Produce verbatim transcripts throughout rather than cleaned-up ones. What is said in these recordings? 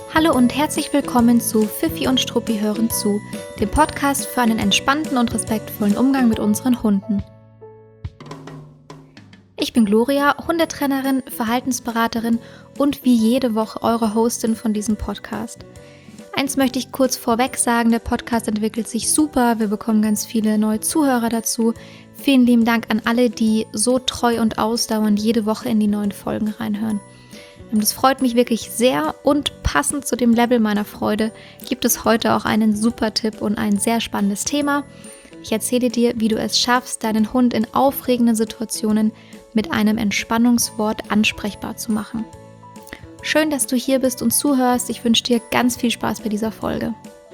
Hallo und herzlich willkommen zu Fifi und Struppi hören zu, dem Podcast für einen entspannten und respektvollen Umgang mit unseren Hunden. Ich bin Gloria, Hundetrainerin, Verhaltensberaterin und wie jede Woche eure Hostin von diesem Podcast. Eins möchte ich kurz vorweg sagen, der Podcast entwickelt sich super, wir bekommen ganz viele neue Zuhörer dazu. Vielen lieben Dank an alle, die so treu und ausdauernd jede Woche in die neuen Folgen reinhören. Das freut mich wirklich sehr und passend zu dem Level meiner Freude gibt es heute auch einen super Tipp und ein sehr spannendes Thema. Ich erzähle dir, wie du es schaffst, deinen Hund in aufregenden Situationen mit einem Entspannungswort ansprechbar zu machen. Schön, dass du hier bist und zuhörst. Ich wünsche dir ganz viel Spaß bei dieser Folge.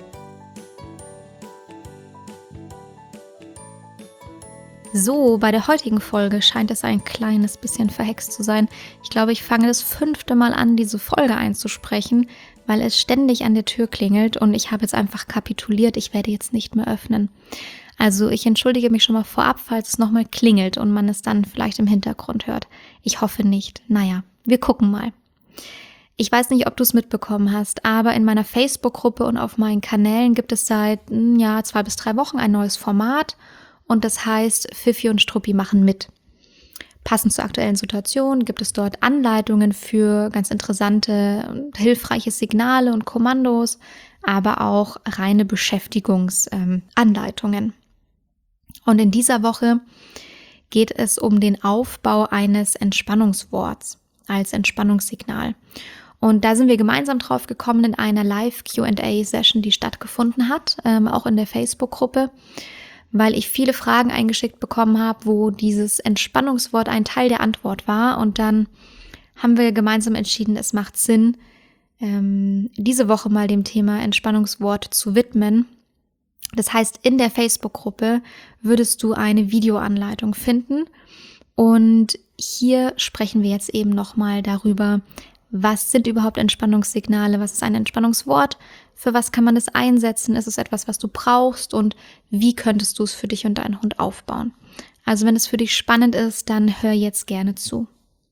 So, bei der heutigen Folge scheint es ein kleines bisschen verhext zu sein. Ich glaube, ich fange das fünfte Mal an, diese Folge einzusprechen, weil es ständig an der Tür klingelt und ich habe jetzt einfach kapituliert, ich werde jetzt nicht mehr öffnen. Also ich entschuldige mich schon mal vorab, falls es nochmal klingelt und man es dann vielleicht im Hintergrund hört. Ich hoffe nicht. Naja, wir gucken mal. Ich weiß nicht, ob du es mitbekommen hast, aber in meiner Facebook-Gruppe und auf meinen Kanälen gibt es seit ja, zwei bis drei Wochen ein neues Format. Und das heißt, Fifi und Struppi machen mit. Passend zur aktuellen Situation gibt es dort Anleitungen für ganz interessante und hilfreiche Signale und Kommandos, aber auch reine Beschäftigungsanleitungen. Und in dieser Woche geht es um den Aufbau eines Entspannungsworts als Entspannungssignal. Und da sind wir gemeinsam drauf gekommen in einer Live-Q and A-Session, die stattgefunden hat, ähm, auch in der Facebook-Gruppe, weil ich viele Fragen eingeschickt bekommen habe, wo dieses Entspannungswort ein Teil der Antwort war. Und dann haben wir gemeinsam entschieden, es macht Sinn, ähm, diese Woche mal dem Thema Entspannungswort zu widmen. Das heißt, in der Facebook-Gruppe würdest du eine Videoanleitung finden. Und hier sprechen wir jetzt eben nochmal darüber, was sind überhaupt Entspannungssignale, was ist ein Entspannungswort, für was kann man das einsetzen, ist es etwas, was du brauchst und wie könntest du es für dich und deinen Hund aufbauen. Also wenn es für dich spannend ist, dann hör jetzt gerne zu.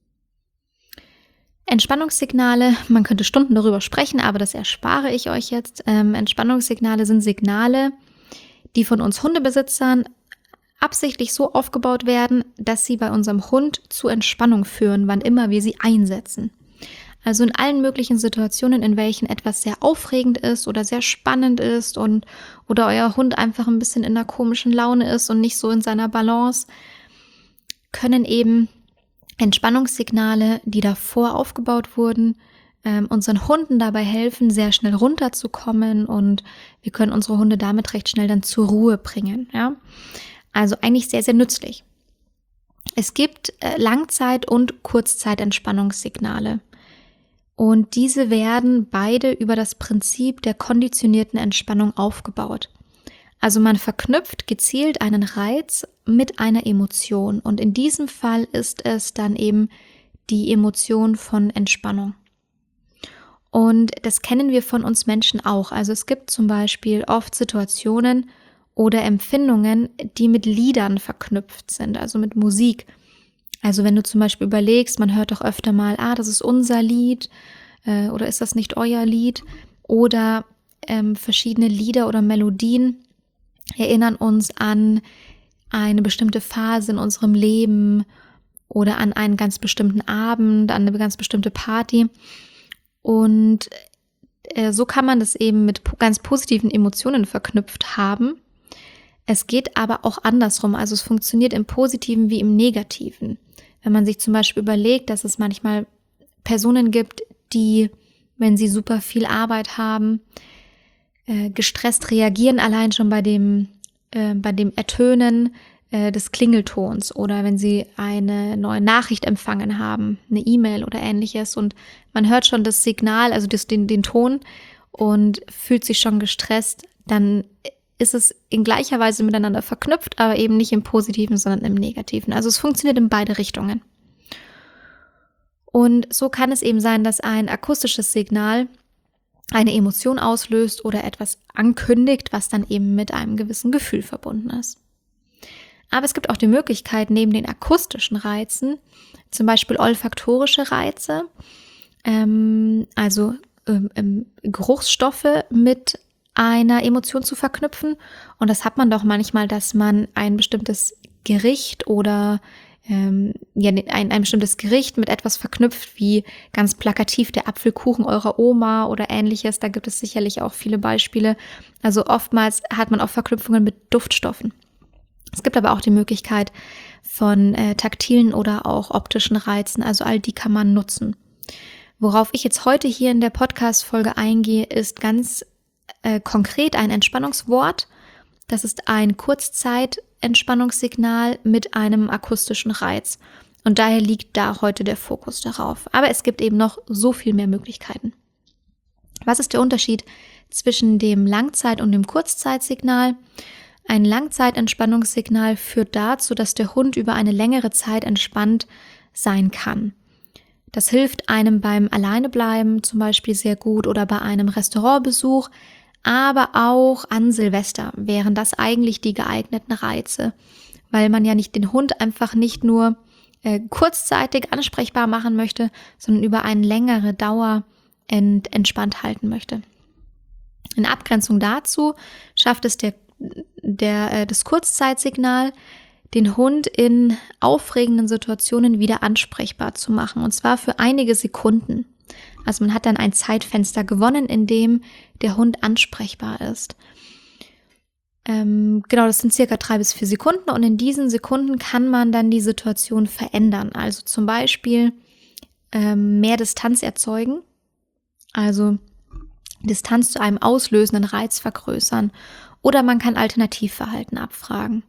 Entspannungssignale, man könnte Stunden darüber sprechen, aber das erspare ich euch jetzt. Ähm, Entspannungssignale sind Signale, die von uns Hundebesitzern absichtlich so aufgebaut werden, dass sie bei unserem Hund zu Entspannung führen, wann immer wir sie einsetzen. Also in allen möglichen Situationen, in welchen etwas sehr aufregend ist oder sehr spannend ist und oder euer Hund einfach ein bisschen in einer komischen Laune ist und nicht so in seiner Balance, können eben Entspannungssignale, die davor aufgebaut wurden, ähm, unseren Hunden dabei helfen, sehr schnell runterzukommen und wir können unsere Hunde damit recht schnell dann zur Ruhe bringen. Ja? Also eigentlich sehr, sehr nützlich. Es gibt äh, Langzeit- und Kurzzeitentspannungssignale. Und diese werden beide über das Prinzip der konditionierten Entspannung aufgebaut. Also man verknüpft gezielt einen Reiz mit einer Emotion. Und in diesem Fall ist es dann eben die Emotion von Entspannung. Und das kennen wir von uns Menschen auch. Also es gibt zum Beispiel oft Situationen oder Empfindungen, die mit Liedern verknüpft sind, also mit Musik. Also wenn du zum Beispiel überlegst, man hört doch öfter mal, ah, das ist unser Lied äh, oder ist das nicht euer Lied? Oder ähm, verschiedene Lieder oder Melodien erinnern uns an eine bestimmte Phase in unserem Leben oder an einen ganz bestimmten Abend, an eine ganz bestimmte Party. Und äh, so kann man das eben mit ganz positiven Emotionen verknüpft haben. Es geht aber auch andersrum, also es funktioniert im Positiven wie im Negativen. Wenn man sich zum Beispiel überlegt, dass es manchmal Personen gibt, die, wenn sie super viel Arbeit haben, äh, gestresst reagieren, allein schon bei dem, äh, bei dem Ertönen äh, des Klingeltons oder wenn sie eine neue Nachricht empfangen haben, eine E-Mail oder ähnliches und man hört schon das Signal, also das, den, den Ton und fühlt sich schon gestresst, dann ist es in gleicher Weise miteinander verknüpft, aber eben nicht im Positiven, sondern im Negativen. Also es funktioniert in beide Richtungen. Und so kann es eben sein, dass ein akustisches Signal eine Emotion auslöst oder etwas ankündigt, was dann eben mit einem gewissen Gefühl verbunden ist. Aber es gibt auch die Möglichkeit, neben den akustischen Reizen, zum Beispiel olfaktorische Reize, ähm, also ähm, ähm, Geruchsstoffe mit einer Emotion zu verknüpfen. Und das hat man doch manchmal, dass man ein bestimmtes Gericht oder ähm, ja, ein, ein bestimmtes Gericht mit etwas verknüpft, wie ganz plakativ der Apfelkuchen eurer Oma oder ähnliches. Da gibt es sicherlich auch viele Beispiele. Also oftmals hat man auch Verknüpfungen mit Duftstoffen. Es gibt aber auch die Möglichkeit von äh, taktilen oder auch optischen Reizen. Also all die kann man nutzen. Worauf ich jetzt heute hier in der Podcast-Folge eingehe, ist ganz äh, konkret ein Entspannungswort. Das ist ein Kurzzeit-Entspannungssignal mit einem akustischen Reiz. Und daher liegt da heute der Fokus darauf. Aber es gibt eben noch so viel mehr Möglichkeiten. Was ist der Unterschied zwischen dem Langzeit- und dem Kurzzeitsignal? Ein Langzeitentspannungssignal führt dazu, dass der Hund über eine längere Zeit entspannt sein kann. Das hilft einem beim Alleinebleiben zum Beispiel sehr gut oder bei einem Restaurantbesuch, aber auch an Silvester wären das eigentlich die geeigneten Reize, weil man ja nicht den Hund einfach nicht nur äh, kurzzeitig ansprechbar machen möchte, sondern über eine längere Dauer ent- entspannt halten möchte. In Abgrenzung dazu schafft es der, der, äh, das Kurzzeitsignal, den Hund in aufregenden Situationen wieder ansprechbar zu machen, und zwar für einige Sekunden. Also man hat dann ein Zeitfenster gewonnen, in dem der Hund ansprechbar ist. Ähm, genau, das sind circa drei bis vier Sekunden, und in diesen Sekunden kann man dann die Situation verändern. Also zum Beispiel ähm, mehr Distanz erzeugen, also Distanz zu einem auslösenden Reiz vergrößern, oder man kann Alternativverhalten abfragen.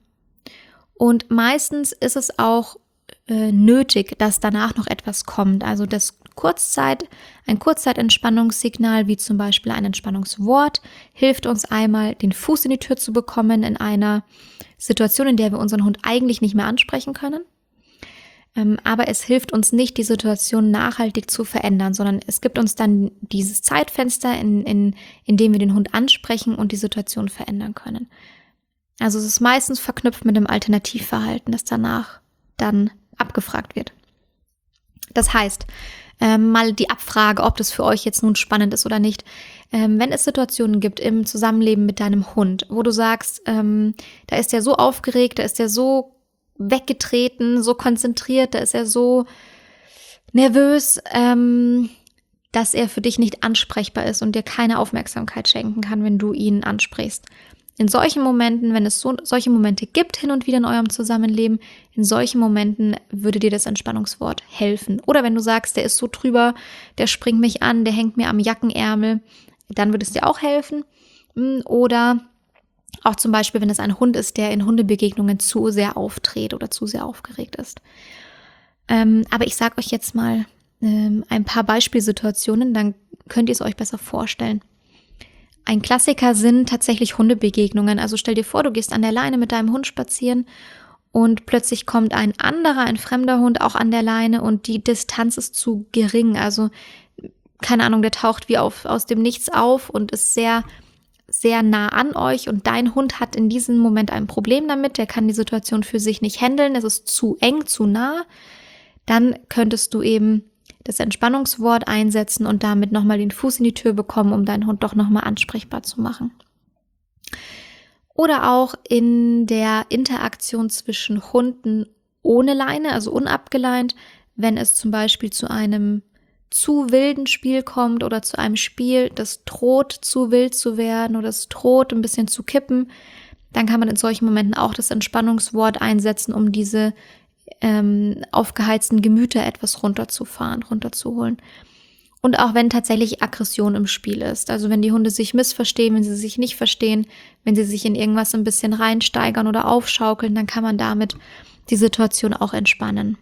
Und meistens ist es auch äh, nötig, dass danach noch etwas kommt. Also das Kurzzeit, ein Kurzzeitentspannungssignal, wie zum Beispiel ein Entspannungswort, hilft uns einmal, den Fuß in die Tür zu bekommen in einer Situation, in der wir unseren Hund eigentlich nicht mehr ansprechen können. Ähm, aber es hilft uns nicht, die Situation nachhaltig zu verändern, sondern es gibt uns dann dieses Zeitfenster, in, in, in dem wir den Hund ansprechen und die Situation verändern können. Also es ist meistens verknüpft mit dem Alternativverhalten, das danach dann abgefragt wird. Das heißt, ähm, mal die Abfrage, ob das für euch jetzt nun spannend ist oder nicht. Ähm, wenn es Situationen gibt im Zusammenleben mit deinem Hund, wo du sagst, ähm, da ist er so aufgeregt, da ist er so weggetreten, so konzentriert, da ist er so nervös, ähm, dass er für dich nicht ansprechbar ist und dir keine Aufmerksamkeit schenken kann, wenn du ihn ansprichst. In solchen Momenten, wenn es so, solche Momente gibt hin und wieder in eurem Zusammenleben, in solchen Momenten würde dir das Entspannungswort helfen. Oder wenn du sagst, der ist so drüber, der springt mich an, der hängt mir am Jackenärmel, dann würde es dir auch helfen. Oder auch zum Beispiel, wenn es ein Hund ist, der in Hundebegegnungen zu sehr auftritt oder zu sehr aufgeregt ist. Ähm, aber ich sage euch jetzt mal ähm, ein paar Beispielsituationen, dann könnt ihr es euch besser vorstellen. Ein Klassiker sind tatsächlich Hundebegegnungen. Also stell dir vor, du gehst an der Leine mit deinem Hund spazieren und plötzlich kommt ein anderer, ein fremder Hund auch an der Leine und die Distanz ist zu gering. Also keine Ahnung, der taucht wie auf, aus dem Nichts auf und ist sehr, sehr nah an euch, und dein Hund hat in diesem Moment ein Problem damit. Der kann die Situation für sich nicht handeln. Es ist zu eng, zu nah. Dann könntest du eben das Entspannungswort einsetzen und damit nochmal den Fuß in die Tür bekommen, um deinen Hund doch nochmal ansprechbar zu machen. Oder auch in der Interaktion zwischen Hunden ohne Leine, also unabgeleint, wenn es zum Beispiel zu einem zu wilden Spiel kommt oder zu einem Spiel, das droht zu wild zu werden oder es droht ein bisschen zu kippen, dann kann man in solchen Momenten auch das Entspannungswort einsetzen, um diese ähm, aufgeheizten Gemüter etwas runterzufahren, runterzuholen. Und auch wenn tatsächlich Aggression im Spiel ist, also wenn die Hunde sich missverstehen, wenn sie sich nicht verstehen, wenn sie sich in irgendwas ein bisschen reinsteigern oder aufschaukeln, dann kann man damit die Situation auch entspannen.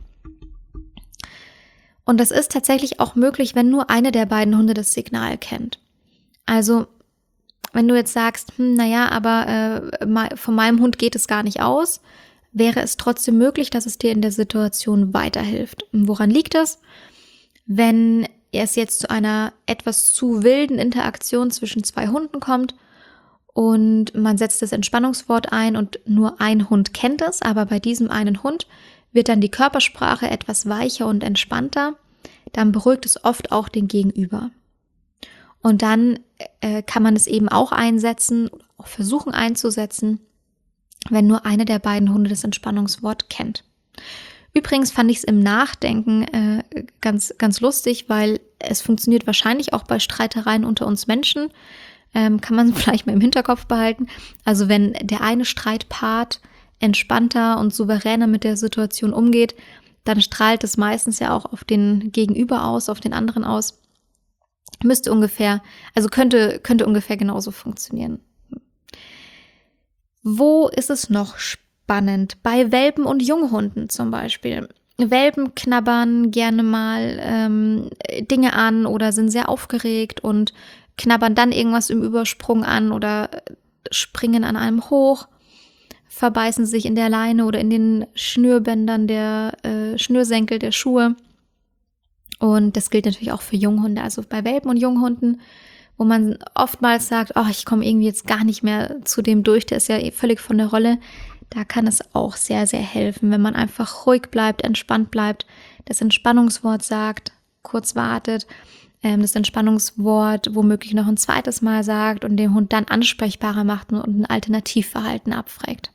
Und das ist tatsächlich auch möglich, wenn nur eine der beiden Hunde das Signal kennt. Also wenn du jetzt sagst, hm, naja, aber äh, von meinem Hund geht es gar nicht aus, wäre es trotzdem möglich, dass es dir in der Situation weiterhilft. Und woran liegt das? Wenn es jetzt zu einer etwas zu wilden Interaktion zwischen zwei Hunden kommt und man setzt das Entspannungswort ein und nur ein Hund kennt es, aber bei diesem einen Hund wird dann die Körpersprache etwas weicher und entspannter, dann beruhigt es oft auch den Gegenüber. Und dann äh, kann man es eben auch einsetzen, oder auch versuchen einzusetzen, wenn nur einer der beiden Hunde das Entspannungswort kennt. Übrigens fand ich es im Nachdenken äh, ganz, ganz lustig, weil es funktioniert wahrscheinlich auch bei Streitereien unter uns Menschen. Ähm, kann man vielleicht mal im Hinterkopf behalten. Also wenn der eine Streitpart entspannter und souveräner mit der Situation umgeht, dann strahlt es meistens ja auch auf den Gegenüber aus, auf den anderen aus. Müsste ungefähr, also könnte, könnte ungefähr genauso funktionieren. Wo ist es noch spannend? Bei Welpen und Junghunden zum Beispiel. Welpen knabbern gerne mal ähm, Dinge an oder sind sehr aufgeregt und knabbern dann irgendwas im Übersprung an oder springen an einem hoch, verbeißen sich in der Leine oder in den Schnürbändern der äh, Schnürsenkel der Schuhe. Und das gilt natürlich auch für Junghunde, also bei Welpen und Junghunden, wo man oftmals sagt, oh, ich komme irgendwie jetzt gar nicht mehr zu dem durch, der ist ja völlig von der Rolle. Da kann es auch sehr, sehr helfen, wenn man einfach ruhig bleibt, entspannt bleibt, das Entspannungswort sagt, kurz wartet, ähm, das Entspannungswort womöglich noch ein zweites Mal sagt und den Hund dann ansprechbarer macht und ein Alternativverhalten abfragt.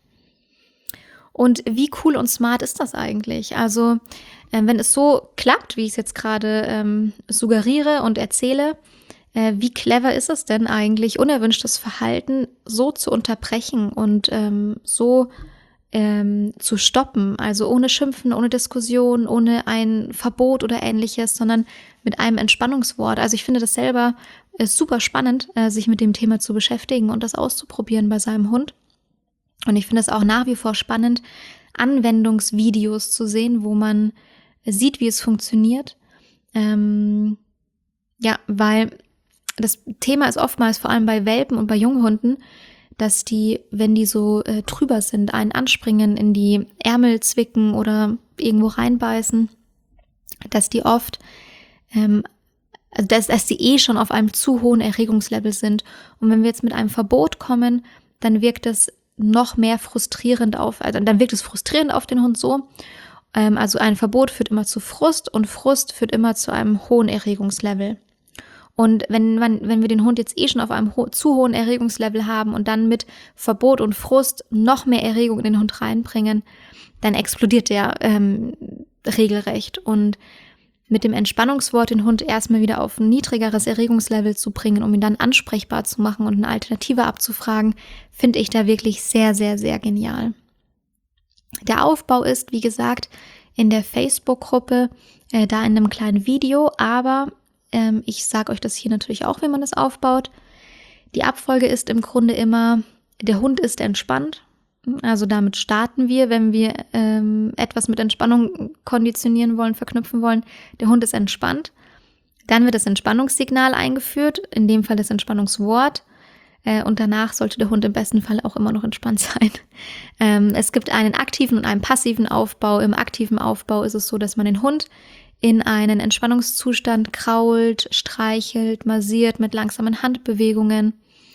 Und wie cool und smart ist das eigentlich? Also äh, wenn es so klappt, wie ich es jetzt gerade ähm, suggeriere und erzähle, äh, wie clever ist es denn eigentlich, unerwünschtes Verhalten so zu unterbrechen und ähm, so ähm, zu stoppen? Also ohne Schimpfen, ohne Diskussion, ohne ein Verbot oder ähnliches, sondern mit einem Entspannungswort. Also ich finde das selber äh, super spannend, äh, sich mit dem Thema zu beschäftigen und das auszuprobieren bei seinem Hund. Und ich finde es auch nach wie vor spannend, Anwendungsvideos zu sehen, wo man sieht, wie es funktioniert. Ähm, ja, weil das Thema ist oftmals vor allem bei Welpen und bei Junghunden, dass die, wenn die so äh, drüber sind, einen anspringen, in die Ärmel zwicken oder irgendwo reinbeißen, dass die oft, ähm, also dass, dass die eh schon auf einem zu hohen Erregungslevel sind. Und wenn wir jetzt mit einem Verbot kommen, dann wirkt das noch mehr frustrierend auf, also dann wirkt es frustrierend auf den Hund so. Ähm, also ein Verbot führt immer zu Frust und Frust führt immer zu einem hohen Erregungslevel. Und wenn man, wenn wir den Hund jetzt eh schon auf einem ho- zu hohen Erregungslevel haben und dann mit Verbot und Frust noch mehr Erregung in den Hund reinbringen, dann explodiert der ähm, regelrecht. Und mit dem Entspannungswort den Hund erstmal wieder auf ein niedrigeres Erregungslevel zu bringen, um ihn dann ansprechbar zu machen und eine Alternative abzufragen, finde ich da wirklich sehr, sehr, sehr genial. Der Aufbau ist, wie gesagt, in der Facebook-Gruppe, äh, da in einem kleinen Video, aber ähm, ich sage euch das hier natürlich auch, wie man das aufbaut. Die Abfolge ist im Grunde immer, der Hund ist entspannt. Also damit starten wir, wenn wir ähm, etwas mit Entspannung konditionieren wollen, verknüpfen wollen. Der Hund ist entspannt. Dann wird das Entspannungssignal eingeführt, in dem Fall das Entspannungswort. Äh, und danach sollte der Hund im besten Fall auch immer noch entspannt sein. Ähm, es gibt einen aktiven und einen passiven Aufbau. Im aktiven Aufbau ist es so, dass man den Hund in einen Entspannungszustand krault, streichelt, massiert mit langsamen Handbewegungen.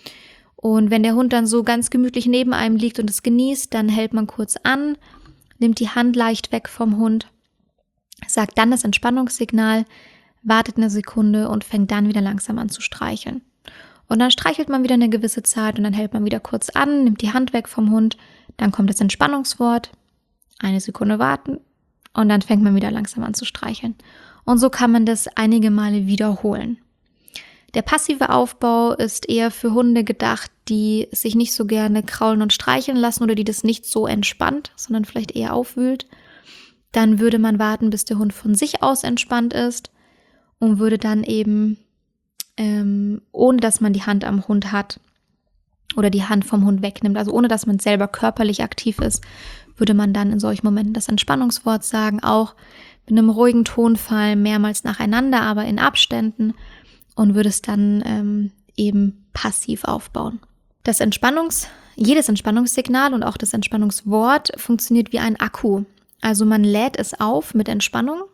Und wenn der Hund dann so ganz gemütlich neben einem liegt und es genießt, dann hält man kurz an, nimmt die Hand leicht weg vom Hund, sagt dann das Entspannungssignal, wartet eine Sekunde und fängt dann wieder langsam an zu streicheln. Und dann streichelt man wieder eine gewisse Zeit und dann hält man wieder kurz an, nimmt die Hand weg vom Hund, dann kommt das Entspannungswort, eine Sekunde warten und dann fängt man wieder langsam an zu streicheln. Und so kann man das einige Male wiederholen. Der passive Aufbau ist eher für Hunde gedacht, die sich nicht so gerne kraulen und streicheln lassen oder die das nicht so entspannt, sondern vielleicht eher aufwühlt. Dann würde man warten, bis der Hund von sich aus entspannt ist und würde dann eben, ähm, ohne dass man die Hand am Hund hat oder die Hand vom Hund wegnimmt, also ohne dass man selber körperlich aktiv ist, würde man dann in solchen Momenten das Entspannungswort sagen, auch mit einem ruhigen Tonfall, mehrmals nacheinander, aber in Abständen. Und würde es dann ähm, eben passiv aufbauen. Das Entspannungs, jedes Entspannungssignal und auch das Entspannungswort funktioniert wie ein Akku. Also man lädt es auf mit Entspannung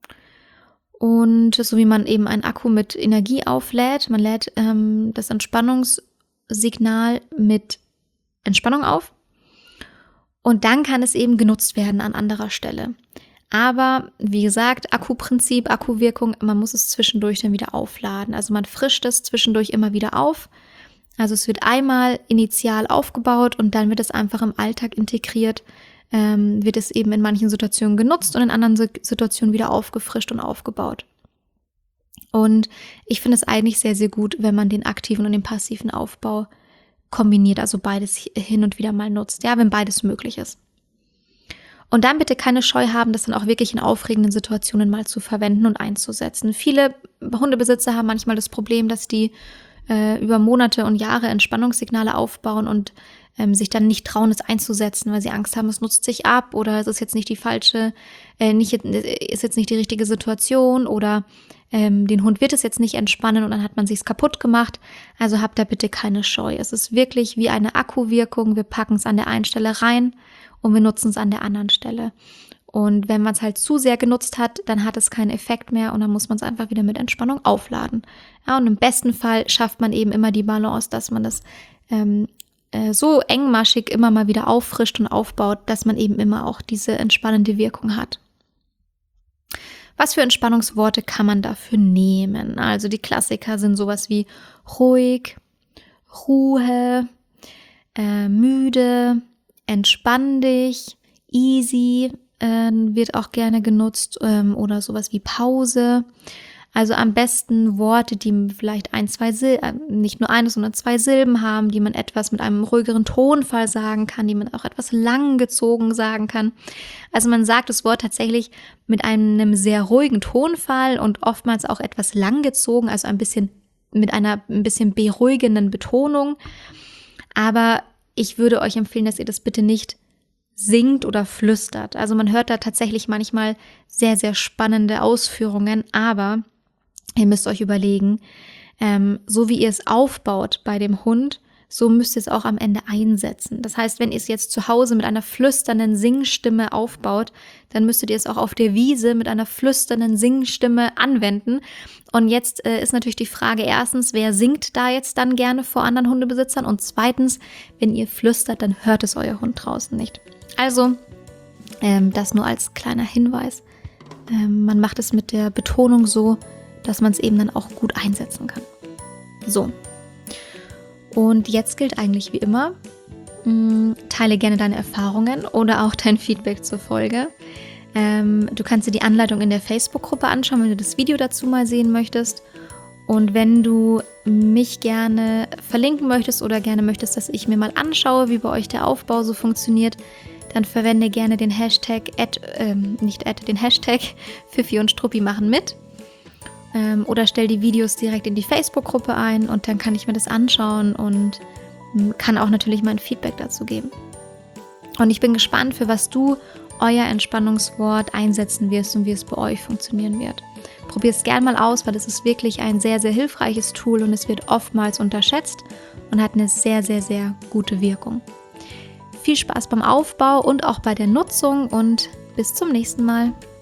und so wie man eben einen Akku mit Energie auflädt, man lädt ähm, das Entspannungssignal mit Entspannung auf und dann kann es eben genutzt werden an anderer Stelle. Aber wie gesagt, Akkuprinzip, Akkuwirkung, man muss es zwischendurch dann wieder aufladen. Also man frischt es zwischendurch immer wieder auf. Also es wird einmal initial aufgebaut und dann wird es einfach im Alltag integriert, ähm, wird es eben in manchen Situationen genutzt und in anderen Situationen wieder aufgefrischt und aufgebaut. Und ich finde es eigentlich sehr, sehr gut, wenn man den aktiven und den passiven Aufbau kombiniert, also beides hin und wieder mal nutzt, ja, wenn beides möglich ist. Und dann bitte keine Scheu haben, das dann auch wirklich in aufregenden Situationen mal zu verwenden und einzusetzen. Viele Hundebesitzer haben manchmal das Problem, dass die äh, über Monate und Jahre Entspannungssignale aufbauen und ähm, sich dann nicht trauen, es einzusetzen, weil sie Angst haben, es nutzt sich ab oder es ist jetzt nicht die falsche, äh, nicht, ist jetzt nicht die richtige Situation oder ähm, den Hund wird es jetzt nicht entspannen und dann hat man sich's kaputt gemacht. Also habt da bitte keine Scheu. Es ist wirklich wie eine Akkuwirkung. Wir packen es an der einen Stelle rein und wir nutzen es an der anderen Stelle. Und wenn man es halt zu sehr genutzt hat, dann hat es keinen Effekt mehr und dann muss man es einfach wieder mit Entspannung aufladen. Ja, und im besten Fall schafft man eben immer die Balance, dass man das ähm, äh, so engmaschig immer mal wieder auffrischt und aufbaut, dass man eben immer auch diese entspannende Wirkung hat. Was für Entspannungsworte kann man dafür nehmen? Also die Klassiker sind sowas wie ruhig, Ruhe, äh, müde, entspann dich, easy äh, wird auch gerne genutzt ähm, oder sowas wie Pause. Also am besten Worte, die vielleicht ein, zwei Silben, nicht nur eine, sondern zwei Silben haben, die man etwas mit einem ruhigeren Tonfall sagen kann, die man auch etwas langgezogen sagen kann. Also man sagt das Wort tatsächlich mit einem sehr ruhigen Tonfall und oftmals auch etwas langgezogen, also ein bisschen mit einer ein bisschen beruhigenden Betonung. Aber ich würde euch empfehlen, dass ihr das bitte nicht singt oder flüstert. Also man hört da tatsächlich manchmal sehr, sehr spannende Ausführungen, aber ihr müsst euch überlegen, ähm, so wie ihr es aufbaut bei dem Hund, so müsst ihr es auch am Ende einsetzen. Das heißt, wenn ihr es jetzt zu Hause mit einer flüsternden Singstimme aufbaut, dann müsstet ihr es auch auf der Wiese mit einer flüsternden Singstimme anwenden. Und jetzt äh, ist natürlich die Frage, erstens, wer singt da jetzt dann gerne vor anderen Hundebesitzern? Und zweitens, wenn ihr flüstert, dann hört es euer Hund draußen nicht. Also, ähm, das nur als kleiner Hinweis. Ähm, man macht es mit der Betonung so, dass man es eben dann auch gut einsetzen kann. So. Und jetzt gilt eigentlich wie immer, mh, teile gerne deine Erfahrungen oder auch dein Feedback zur Folge. Ähm, du kannst dir die Anleitung in der Facebook-Gruppe anschauen, wenn du das Video dazu mal sehen möchtest. Und wenn du mich gerne verlinken möchtest oder gerne möchtest, dass ich mir mal anschaue, wie bei euch der Aufbau so funktioniert, dann verwende gerne den Hashtag, add, ähm, nicht add, den Hashtag Fifi und Struppi machen mit. Ähm, oder stell die Videos direkt in die Facebook-Gruppe ein und dann kann ich mir das anschauen und m, kann auch natürlich mein Feedback dazu geben. Und ich bin gespannt, für was du euer Entspannungswort einsetzen wirst und wie es bei euch funktionieren wird. Probier es gerne mal aus, weil es ist wirklich ein sehr, sehr hilfreiches Tool und es wird oftmals unterschätzt und hat eine sehr, sehr, sehr gute Wirkung. Viel Spaß beim Aufbau und auch bei der Nutzung und bis zum nächsten Mal.